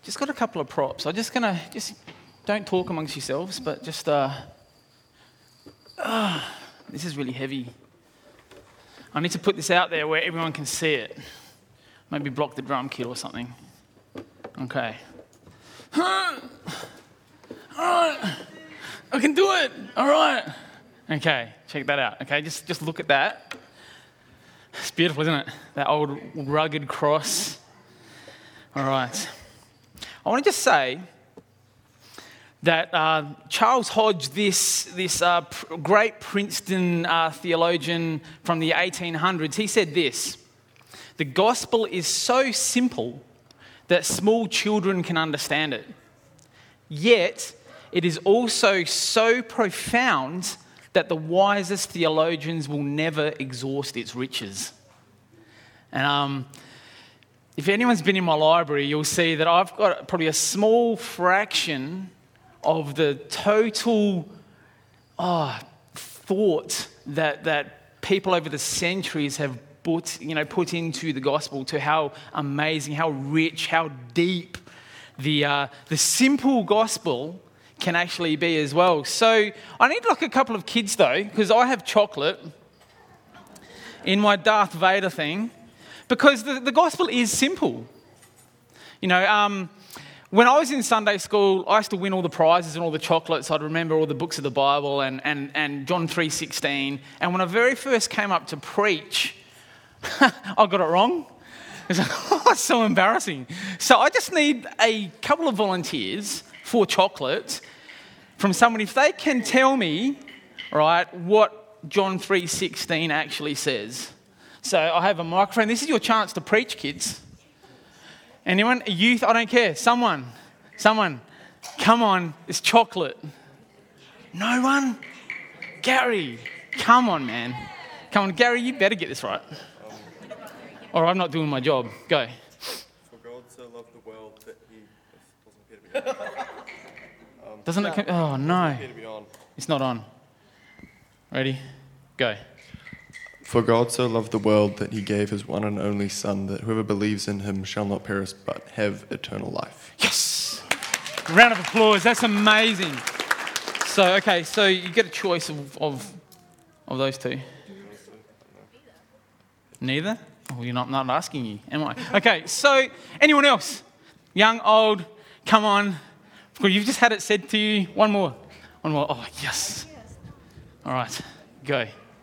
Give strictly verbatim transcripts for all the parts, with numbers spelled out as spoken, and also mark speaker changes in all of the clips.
Speaker 1: just got a couple of props. I'm just gonna just don't talk amongst yourselves, but just uh, uh this is really heavy. I need to put this out there where everyone can see it. Maybe block the drum kit or something. Okay. All right. I can do it. All right. Okay, check that out. Okay, just, just look at that. It's beautiful, isn't it? That old rugged cross. All right. I want to just say that uh, Charles Hodge, this, this uh, pr- great Princeton uh, theologian from the eighteen hundreds, he said this: the gospel is so simple that small children can understand it. Yet, it is also so profound that the wisest theologians will never exhaust its riches. And um, if anyone's been in my library, you'll see that I've got probably a small fraction of the total oh, thought that that people over the centuries have put, you know, put into the gospel, to how amazing, how rich, how deep the uh, the simple gospel can actually be as well. So I need like a couple of kids though, because I have chocolate in my Darth Vader thing, because the, the gospel is simple. You know, um, when I was in Sunday school, I used to win all the prizes and all the chocolates. I'd remember all the books of the Bible and, and, and John three sixteen. And when I very first came up to preach, I got it wrong. It's like, oh, it's so embarrassing. So I just need a couple of volunteers for chocolate from someone, if they can tell me, right, what John three sixteen actually says. So I have a microphone. This is your chance to preach, kids. Anyone? A youth? I don't care. Someone. Someone. Come on. It's chocolate. No one? Gary. Come on, man. Come on, Gary, you better get this right. Or I'm not doing my job. Go.
Speaker 2: For God so loved the world that he... This wasn't appear to be on. Um,
Speaker 1: Doesn't it come... Oh, no.
Speaker 2: appear to be on.
Speaker 1: It's not on. Ready? Go.
Speaker 2: For God so loved the world that he gave his one and only Son, that whoever believes in him shall not perish but have eternal life.
Speaker 1: Yes! Round of applause. That's amazing. So, okay, so you get a choice of of, of those two. Neither? Oh, you're not, not asking you, am I? Okay, so anyone else? Young, old, come on. You've just had it said to you. One more. One more. Oh, yes. All right, go.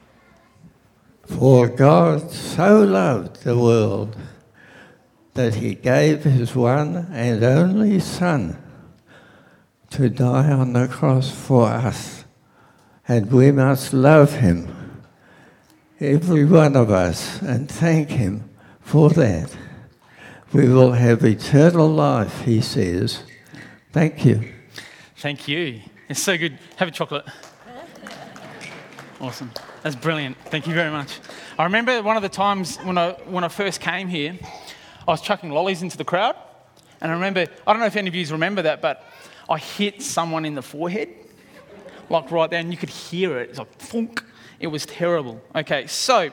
Speaker 3: For God so loved the world that he gave his one and only Son to die on the cross for us. And we must love him, every one of us, and thank him for that. We will have eternal life, he says. Thank you.
Speaker 1: Thank you. It's so good. Have a chocolate. Awesome. That's brilliant. Thank you very much. I remember one of the times when I when I first came here, I was chucking lollies into the crowd. And I remember, I don't know if any of you remember that, but I hit someone in the forehead, like right there, and you could hear it. It's like, thunk. It was terrible. Okay, so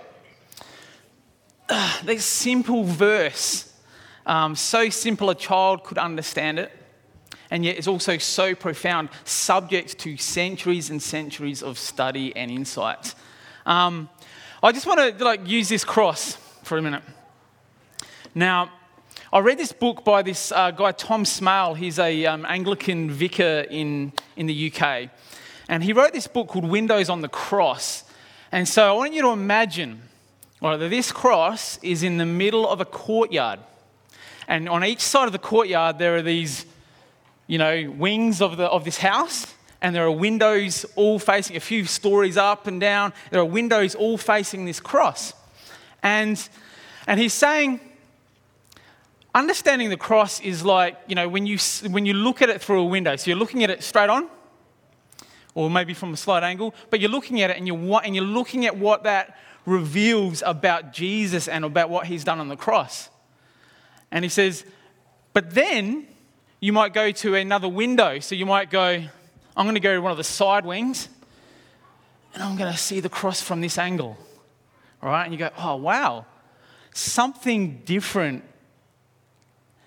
Speaker 1: uh, this simple verse, um, so simple a child could understand it, and yet it's also so profound, subject to centuries and centuries of study and insight. Um, I just want to like use this cross for a minute. Now, I read this book by this uh, guy, Tom Smale. He's a um, Anglican vicar in, in the U K. And he wrote this book called Windows on the Cross. And so I want you to imagine, well, that this cross is in the middle of a courtyard. And on each side of the courtyard, there are these, you know, wings of the of this house. And there are windows all facing, a few stories up and down. There are windows all facing this cross. And, and he's saying, understanding the cross is like, you know, when you when you look at it through a window. So you're looking at it straight on, or maybe from a slight angle, but you're looking at it and you're and you're looking at what that reveals about Jesus and about what he's done on the cross. And he says, but then you might go to another window. So you might go, I'm going to go to one of the side wings, and I'm going to see the cross from this angle. All right? And you go, oh, wow, something different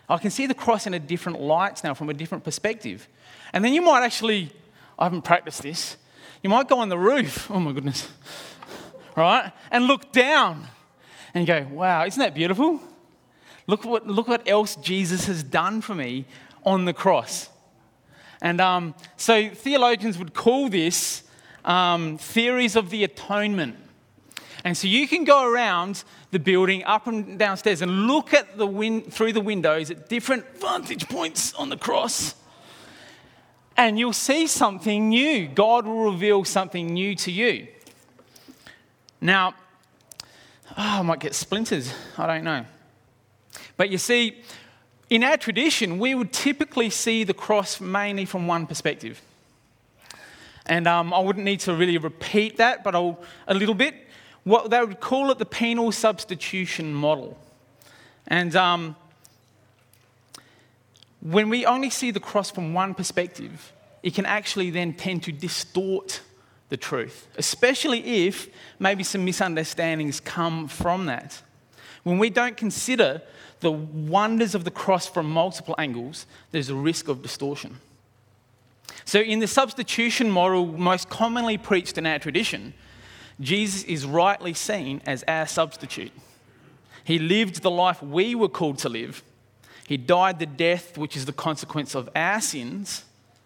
Speaker 1: I can see the cross in a different light now, from a different perspective. And then you might actually, I haven't practiced this, you might go on the roof, oh my goodness, right? And look down and you go, wow, isn't that beautiful? Look what, look what else Jesus has done for me on the cross. And um, so theologians would call this um, theories of the atonement. And so you can go around the building, up and downstairs, and look at the win- through the windows at different vantage points on the cross. And you'll see something new. God will reveal something new to you. Now, oh, I might get splinters. I don't know. But you see, in our tradition, we would typically see the cross mainly from one perspective. And um, I wouldn't need to really repeat that, but I'll a little bit. What they would call it the penal substitution model. And um, when we only see the cross from one perspective, it can actually then tend to distort the truth, especially if maybe some misunderstandings come from that. When we don't consider the wonders of the cross from multiple angles, there's a risk of distortion. So in the substitution model most commonly preached in our tradition, Jesus is rightly seen as our substitute. He lived the life we were called to live. He died the death which is the consequence of our sins.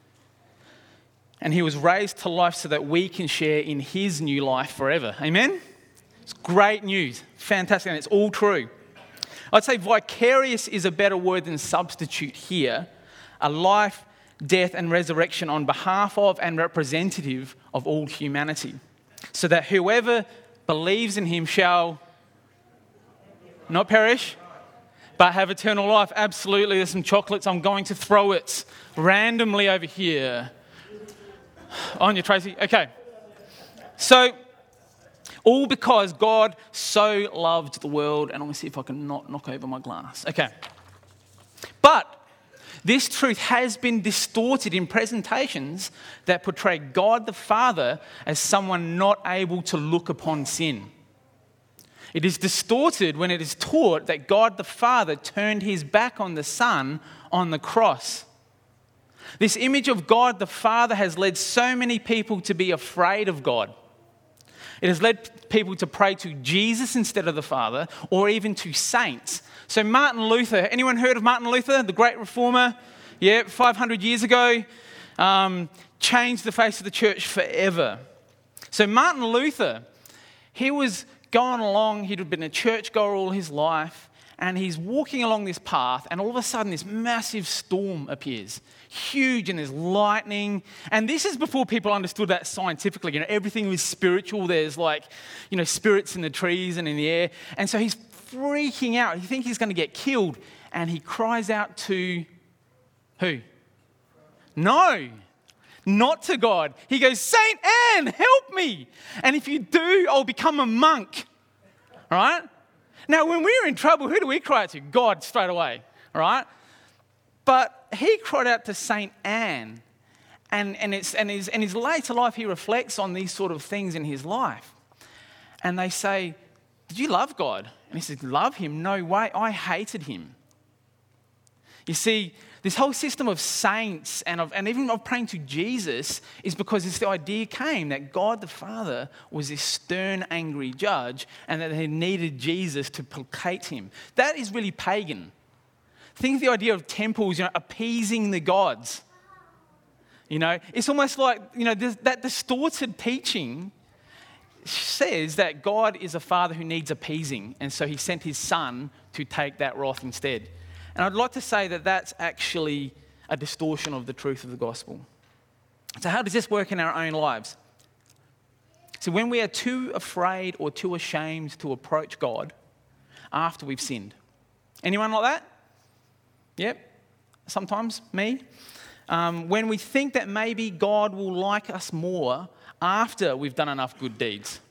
Speaker 1: And he was raised to life so that we can share in his new life forever. Amen? It's great news. Fantastic. And it's all true. I'd say vicarious is a better word than substitute here. A life, death, and resurrection on behalf of and representative of all humanity. So that whoever believes in him shall not perish, but have eternal life. Absolutely, there's some chocolates. I'm going to throw it randomly over here. On you, Tracy. Okay. So, all because God so loved the world. And I'm going to see if I can not knock over my glass. Okay. But this truth has been distorted in presentations that portray God the Father as someone not able to look upon sin. It is distorted when it is taught that God the Father turned his back on the Son on the cross. This image of God the Father has led so many people to be afraid of God. It has led people to pray to Jesus instead of the Father, or even to saints. So Martin Luther, anyone heard of Martin Luther, the great reformer? Yeah, five hundred years ago, um, changed the face of the church forever. So Martin Luther, he was going along, he'd been a churchgoer all his life, and he's walking along this path, and all of a sudden this massive storm appears. Huge, and there's lightning. And this is before people understood that scientifically. You know, everything was spiritual. There's like, you know, spirits in the trees and in the air. And so he's freaking out. He thinks he's going to get killed. And he cries out to who? No, not to God. He goes, Saint Anne, help me. And if you do, I'll become a monk. All right? Now, when we're in trouble, who do we cry out to? God straight away. All right? But he cried out to Saint Anne. And, and, it's, and, his, and his later life, he reflects on these sort of things in his life. And they say, did you love God? And he said, love him? No way. I hated him. You see, this whole system of saints and, of, and even of praying to Jesus is because this, the idea came that God the Father was this stern, angry judge and that he needed Jesus to placate him. That is really pagan. Think of the idea of temples, you know, appeasing the gods. You know, it's almost like, you know, that distorted teaching says that God is a father who needs appeasing, and so he sent his son to take that wrath instead. And I'd like to say that that's actually a distortion of the truth of the gospel. So how does this work in our own lives? So when we are too afraid or too ashamed to approach God after we've sinned. Anyone like that? Yep, sometimes me. Um, when we think that maybe God will like us more after we've done enough good deeds.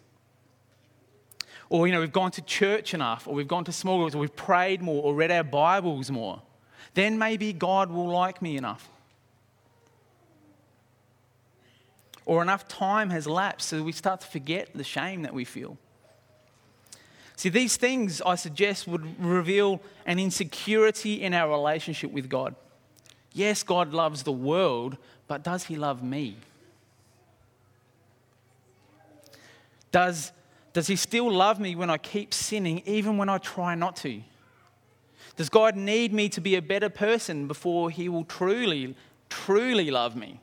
Speaker 1: Or, you know, we've gone to church enough, or we've gone to small groups, or we've prayed more, or read our Bibles more. Then maybe God will like me enough. Or enough time has lapsed so we start to forget the shame that we feel. See, these things, I suggest, would reveal an insecurity in our relationship with God. Yes, God loves the world, but does he love me? Does, does he still love me when I keep sinning, even when I try not to? Does God need me to be a better person before he will truly, truly love me?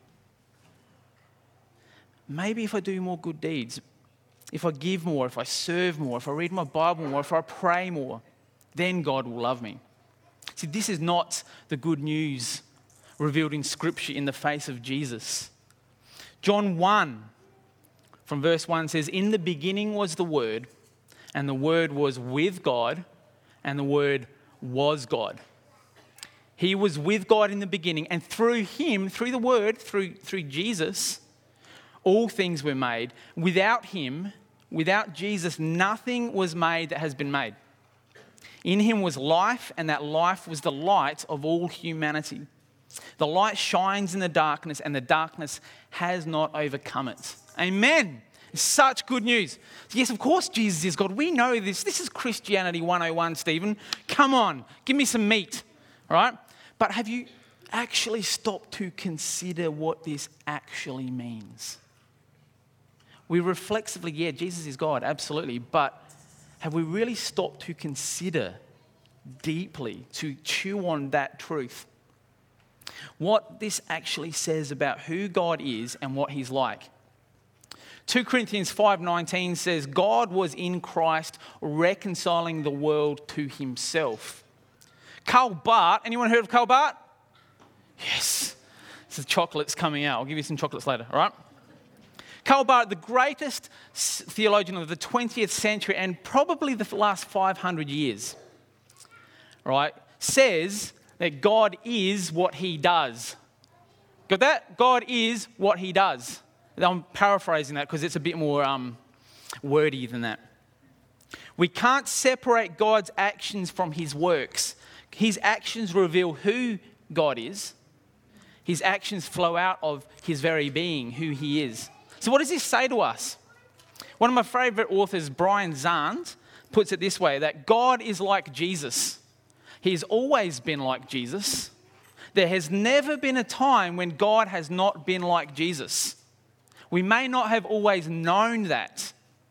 Speaker 1: Maybe if I do more good deeds, if I give more, if I serve more, if I read my Bible more, if I pray more, then God will love me. See, this is not the good news revealed in Scripture in the face of Jesus. John one, from verse one says, "In the beginning was the Word, and the Word was with God, and the Word was God." He was with God in the beginning, and through him, through the Word, through, through Jesus, all things were made. Without him, without Jesus, nothing was made that has been made. In him was life, and that life was the light of all humanity. The light shines in the darkness, and the darkness has not overcome it. Amen. Such good news. Yes, of course Jesus is God. We know this. This is Christianity one oh one, Stephen. Come on, give me some meat. All right? But have you actually stopped to consider what this actually means? We reflexively, yeah, Jesus is God, absolutely. But have we really stopped to consider deeply, to chew on that truth? What this actually says about who God is and what he's like. Second Corinthians five nineteen says, God was in Christ reconciling the world to himself. Karl Barth, anyone heard of Karl Barth? Yes. This is chocolates coming out. I'll give you some chocolates later, all right? Karl Barth, the greatest theologian of the twentieth century and probably the last five hundred years, right, says that God is what he does. Got that? God is what he does. I'm paraphrasing that because it's a bit more um, wordy than that. We can't separate God's actions from his works. His actions reveal who God is. His actions flow out of his very being, who he is. So what does this say to us? One of my favourite authors, Brian Zahnd, puts it this way, that God is like Jesus. He's always been like Jesus. There has never been a time when God has not been like Jesus. We may not have always known that,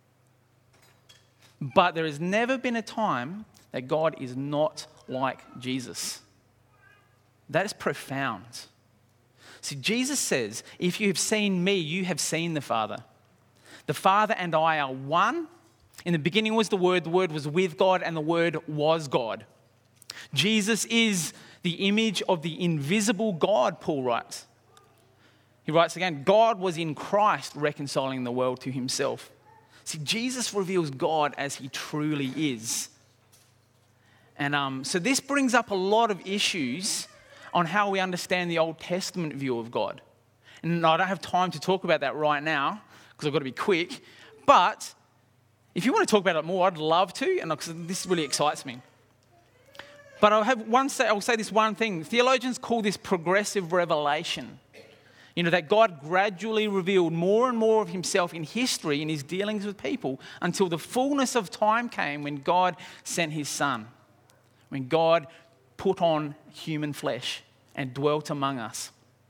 Speaker 1: but there has never been a time that God is not like Jesus. That is profound. See, Jesus says, if you have seen me, you have seen the Father. The Father and I are one. In the beginning was the Word, the Word was with God, and the Word was God. Jesus is the image of the invisible God, Paul writes. He writes again, God was in Christ reconciling the world to himself. See, Jesus reveals God as he truly is. And um, so this brings up a lot of issues on how we understand the Old Testament view of God. And I don't have time to talk about that right now because I've got to be quick. But if you want to talk about it more, I'd love to, and this really excites me. But I'll have one say, I'll say this one thing. Theologians call this progressive revelation. You know, that God gradually revealed more and more of himself in history in his dealings with people until the fullness of time came when God sent his Son. When God put on human flesh and dwelt among us.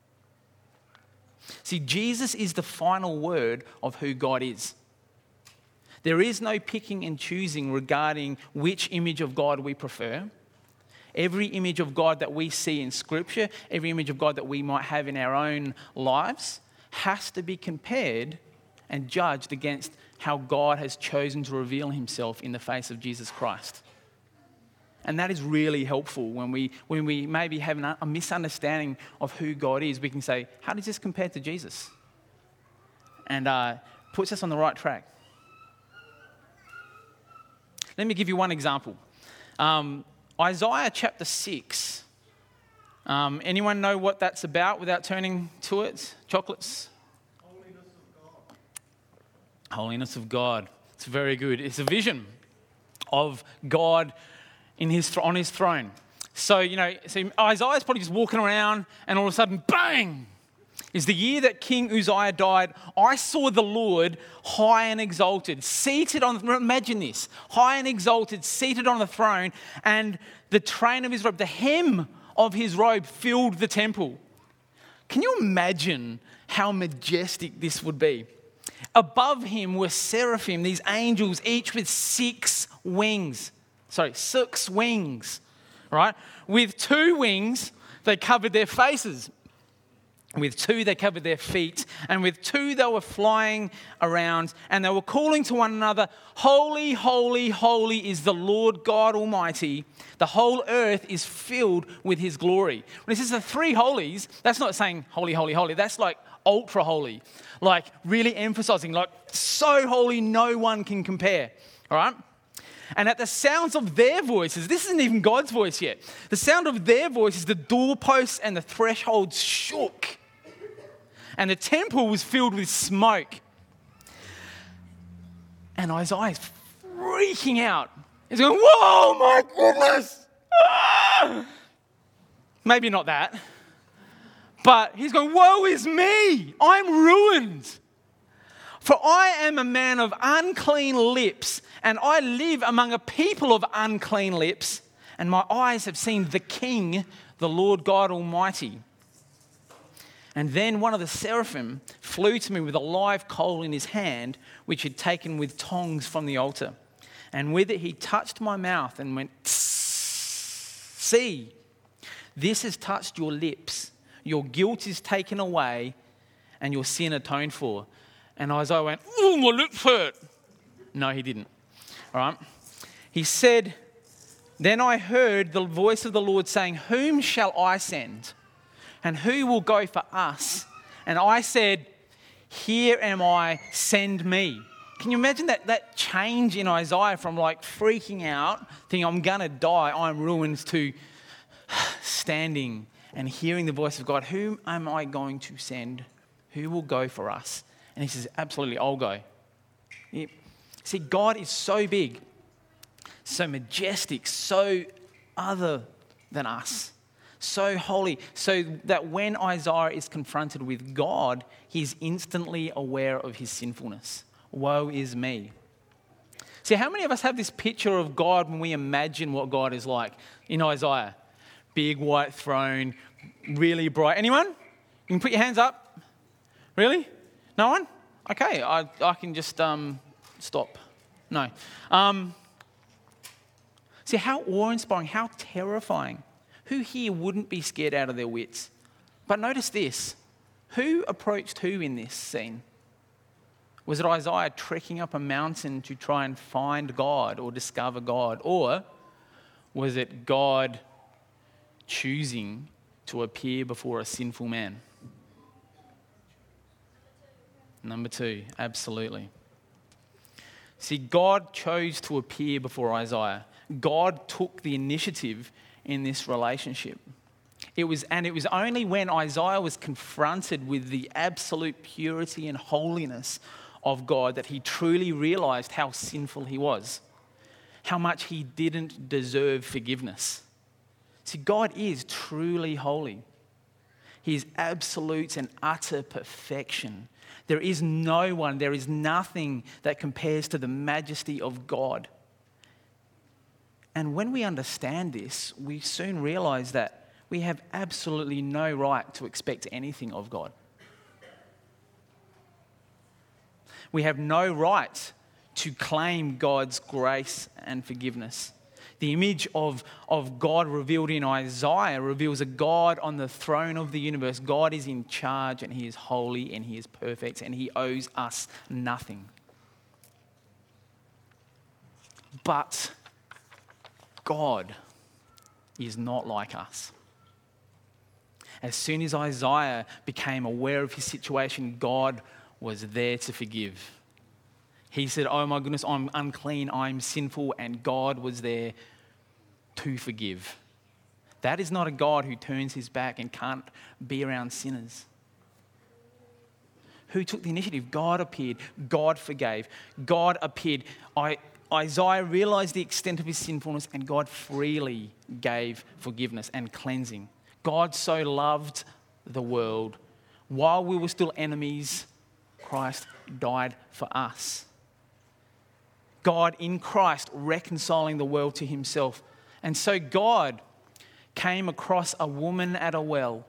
Speaker 1: See, Jesus is the final word of who God is. There is no picking and choosing regarding which image of God we prefer. Every image of God that we see in Scripture, every image of God that we might have in our own lives, has to be compared and judged against how God has chosen to reveal himself in the face of Jesus Christ. And that is really helpful when we when we maybe have a misunderstanding of who God is. We can say, how does this compare to Jesus? And uh, puts us on the right track. Let me give you one example. Um, Isaiah chapter six. Um, anyone know what that's about without turning to it? Chocolates?
Speaker 4: Holiness of God.
Speaker 1: Holiness of God. It's very good. It's a vision of God in his on his throne. So, you know, so Isaiah's probably just walking around and all of a sudden, bang! is the year that King Uzziah died, I saw the Lord high and exalted, seated on, imagine this, high and exalted, seated on the throne, and the train of his robe, the hem of his robe filled the temple. Can you imagine how majestic this would be? Above him were seraphim, these angels, each with six wings. Sorry, six wings, right? With two wings, they covered their faces. With two, they covered their feet. And with two, they were flying around. And they were calling to one another, "Holy, holy, holy is the Lord God Almighty. The whole earth is filled with his glory." When it says the three holies, that's not saying holy, holy, holy. That's like ultra holy. Like really emphasizing, like so holy no one can compare. All right? And at the sounds of their voices, this isn't even God's voice yet. The sound of their voices, the doorposts and the thresholds shook. And the temple was filled with smoke. And Isaiah is freaking out. He's going, "Whoa, my goodness!" Ah! Maybe not that. But he's going, "Woe is me! I'm ruined. For I am a man of unclean lips, and I live among a people of unclean lips, and my eyes have seen the King, the Lord God Almighty." And then one of the seraphim flew to me with a live coal in his hand, which he'd taken with tongs from the altar. And with it he touched my mouth and went, "See, this has touched your lips. Your guilt is taken away and your sin atoned for." And Isaiah went, "Ooh, my lips hurt." No, he didn't. All right. He said, "Then I heard the voice of the Lord saying, 'Whom shall I send? And who will go for us?' And I said, 'Here am I, send me.'" Can you imagine that, that change in Isaiah from like freaking out, thinking I'm going to die, I'm ruined, to standing and hearing the voice of God. "Whom am I going to send? Who will go for us?" And he says, "Absolutely, I'll go." Yeah. See, God is so big, so majestic, so other than us. So holy, so that when Isaiah is confronted with God, he's instantly aware of his sinfulness. Woe is me. See, how many of us have this picture of God when we imagine what God is like in Isaiah? Big white throne, really bright. Anyone? You can put your hands up. Really? No one? Okay, I, I can just um, stop. No. Um, see, how awe-inspiring, how terrifying. Who here wouldn't be scared out of their wits? But notice this. Who approached who in this scene? Was it Isaiah trekking up a mountain to try and find God or discover God? Or was it God choosing to appear before a sinful man? Number two, absolutely. See, God chose to appear before Isaiah. God took the initiative in this relationship. It was, and it was only when Isaiah was confronted with the absolute purity and holiness of God that he truly realized how sinful he was, how much he didn't deserve forgiveness. See, God is truly holy. He is absolute and utter perfection. There is no one, there is nothing that compares to the majesty of God. And when we understand this, we soon realize that we have absolutely no right to expect anything of God. We have no right to claim God's grace and forgiveness. The image of, of God revealed in Isaiah reveals a God on the throne of the universe. God is in charge and he is holy and he is perfect and he owes us nothing. But God is not like us. As soon as Isaiah became aware of his situation, God was there to forgive. He said, "Oh my goodness, I'm unclean, I'm sinful," and God was there to forgive. That is not a God who turns his back and can't be around sinners. Who took the initiative? God appeared. God forgave. God appeared. I, Isaiah realized the extent of his sinfulness and God freely gave forgiveness and cleansing. God so loved the world While we were still enemies, Christ died for us. God in Christ reconciling the world to himself. And so God came across a woman at a well.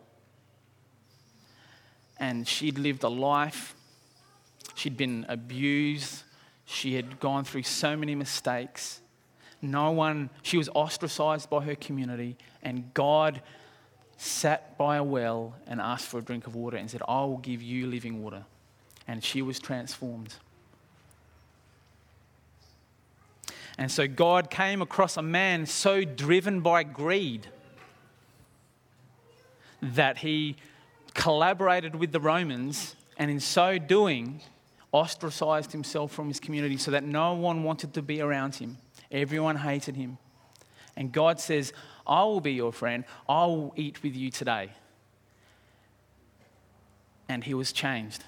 Speaker 1: And she'd lived a life. She'd been abused. She had gone through so many mistakes. No one, she was ostracized by her community. And God sat by a well and asked for a drink of water and said, I will give you living water. And she was transformed. And so God came across a man so driven by greed that he collaborated with the Romans, and in so doing, ostracized himself from his community so that no one wanted to be around him. Everyone hated him. And God says, I will be your friend. I will eat with you today. And he was changed.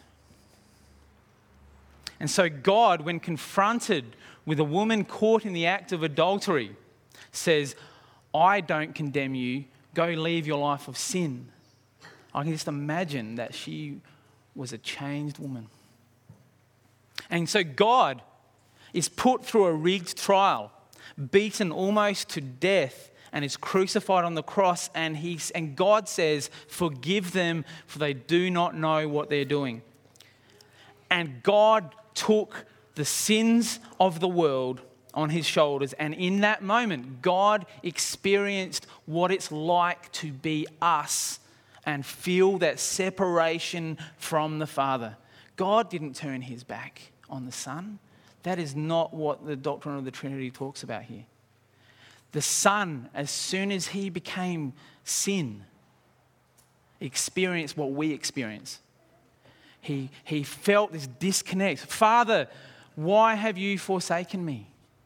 Speaker 1: And so God, when confronted with a woman caught in the act of adultery, says, I don't condemn you. Go leave your life of sin. I can just imagine that she was a changed woman. And so God is put through a rigged trial, beaten almost to death, and is crucified on the cross. And, he, and God says, forgive them, for they do not know what they're doing. And God took the sins of the world on his shoulders. And in that moment, God experienced what it's like to be us and feel that separation from the Father. God didn't turn his back on the Son. That is not what the doctrine of the Trinity talks about here. The Son, as soon as he became sin, experienced what we experience. He, he felt this disconnect. Father, why have you forsaken me?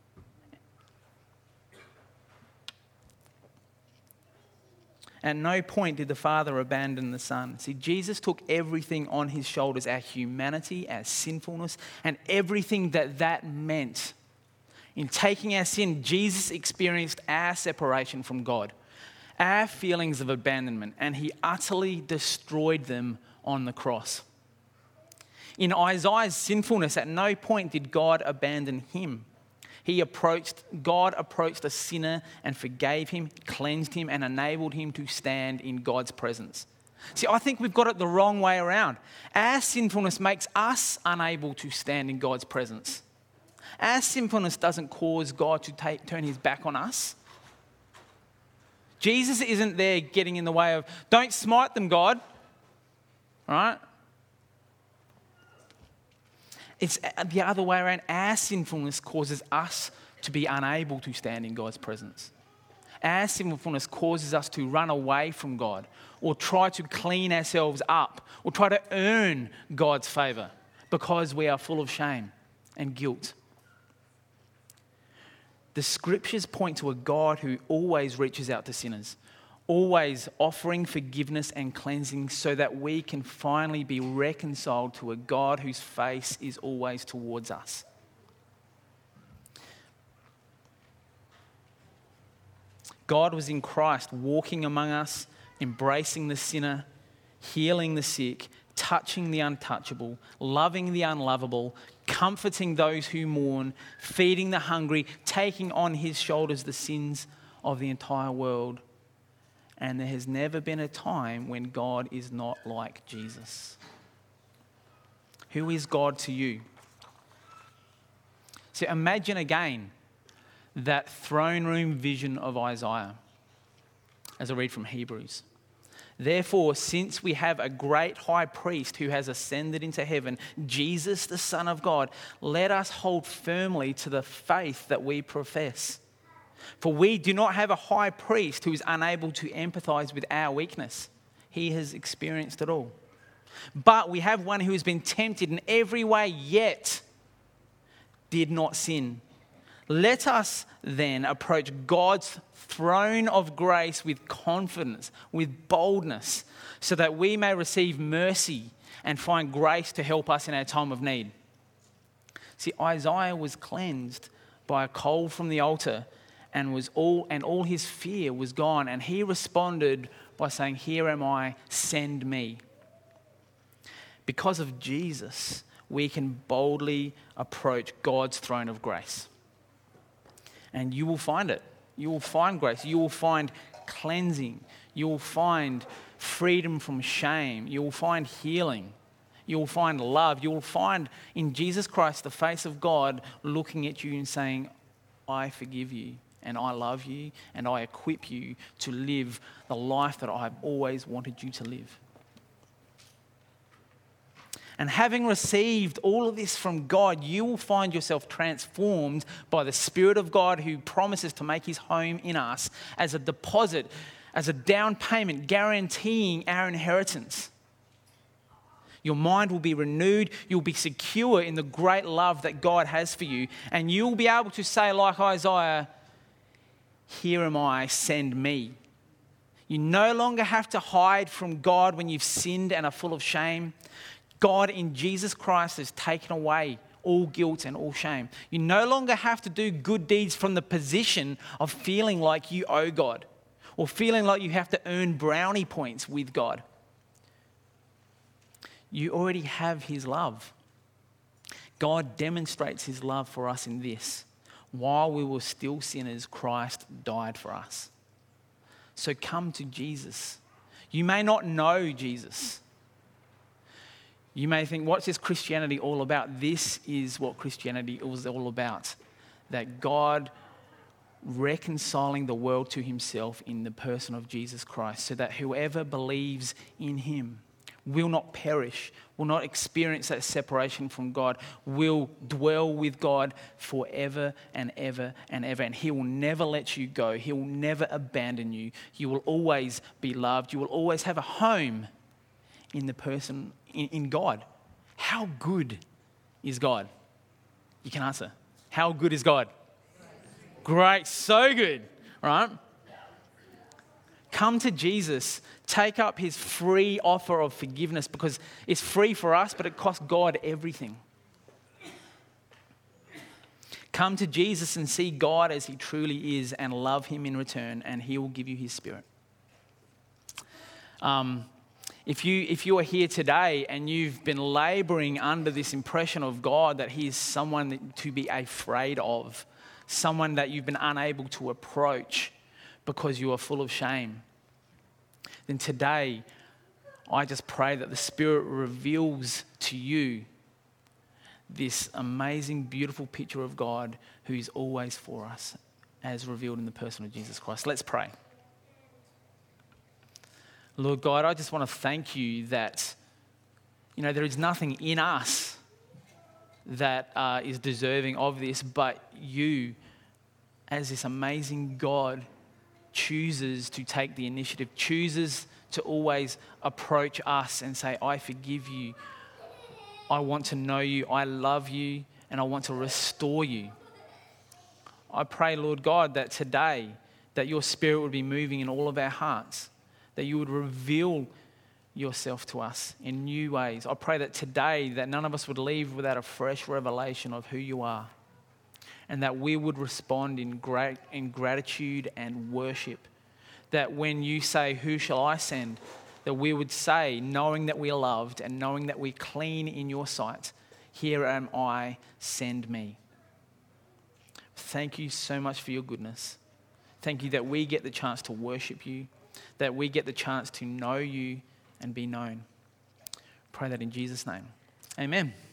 Speaker 1: At no point did the Father abandon the Son. See, Jesus took everything on his shoulders, our humanity, our sinfulness, and everything that that meant. In taking our sin, Jesus experienced our separation from God, our feelings of abandonment, and he utterly destroyed them on the cross. In Isaiah's sinfulness, at no point did God abandon him. He approached, God approached a sinner and forgave him, cleansed him, and enabled him to stand in God's presence. See, I think we've got it the wrong way around. Our sinfulness makes us unable to stand in God's presence. Our sinfulness doesn't cause God to take, turn his back on us. Jesus isn't there getting in the way of, don't smite them, God. All right? It's the other way around. Our sinfulness causes us to be unable to stand in God's presence. Our sinfulness causes us to run away from God or try to clean ourselves up or try to earn God's favor because we are full of shame and guilt. The scriptures point to a God who always reaches out to sinners, always offering forgiveness and cleansing so that we can finally be reconciled to a God whose face is always towards us. God was in Christ, walking among us, embracing the sinner, healing the sick, touching the untouchable, loving the unlovable, comforting those who mourn, feeding the hungry, taking on his shoulders the sins of the entire world. And there has never been a time when God is not like Jesus. Who is God to you? So imagine again that throne room vision of Isaiah as I read from Hebrews. Therefore, since we have a great high priest who has ascended into heaven, Jesus, the Son of God, let us hold firmly to the faith that we profess. For we do not have a high priest who is unable to empathize with our weakness. He has experienced it all. But we have one who has been tempted in every way, yet did not sin. Let us then approach God's throne of grace with confidence, with boldness, so that we may receive mercy and find grace to help us in our time of need. See, Isaiah was cleansed by a coal from the altar, and was all and all his fear was gone, and he responded by saying, "Here am I, send me." because of Jesus, we can boldly approach God's throne of grace. And you will find it. You will find grace. You will find cleansing. You will find freedom from shame. You will find healing. You will find love. You will find in Jesus Christ the face of God looking at you and saying, I forgive you and I love you and I equip you to live the life that I've always wanted you to live. And having received all of this from God, you will find yourself transformed by the Spirit of God who promises to make his home in us as a deposit, as a down payment, guaranteeing our inheritance. Your mind will be renewed. You'll be secure in the great love that God has for you. And you'll be able to say, like Isaiah, here am I, send me. You no longer have to hide from God when you've sinned and are full of shame. God in Jesus Christ has taken away all guilt and all shame. You no longer have to do good deeds from the position of feeling like you owe God or feeling like you have to earn brownie points with God. You already have his love. God demonstrates his love for us in this. While we were still sinners, Christ died for us. So come to Jesus. You may not know Jesus. You may think, what's this Christianity all about? This is what Christianity is all about. That God reconciling the world to himself in the person of Jesus Christ, so that whoever believes in him will not perish, will not experience that separation from God, will dwell with God forever and ever and ever. And he will never let you go. He will never abandon you. You will always be loved. You will always have a home in the person, in, in God. How good is God? You can answer. How good is God? Great, so good, right? Come to Jesus, take up his free offer of forgiveness, because it's free for us, but it costs God everything. Come to Jesus and see God as he truly is and love him in return, and he will give you his Spirit. Um, if you if you are here today and you've been laboring under this impression of God that he is someone to be afraid of, someone that you've been unable to approach because you are full of shame, then today I just pray that the Spirit reveals to you this amazing, beautiful picture of God who is always for us, as revealed in the person of Jesus Christ. Let's pray. Lord God, I just want to thank you that, you know, there is nothing in us that uh, is deserving of this, but you, as this amazing God, chooses to take the initiative, chooses to always approach us and say, I forgive you. I want to know you. I love you. And I want to restore you. I pray, Lord God, that today, that your Spirit would be moving in all of our hearts, that you would reveal yourself to us in new ways. I pray that today, that none of us would leave without a fresh revelation of who you are, and that we would respond in great in gratitude and worship. That when you say, who shall I send? That we would say, knowing that we are loved and knowing that we're clean in your sight, here am I, send me. Thank you so much for your goodness. Thank you that we get the chance to worship you, that we get the chance to know you and be known. Pray that in Jesus' name. Amen.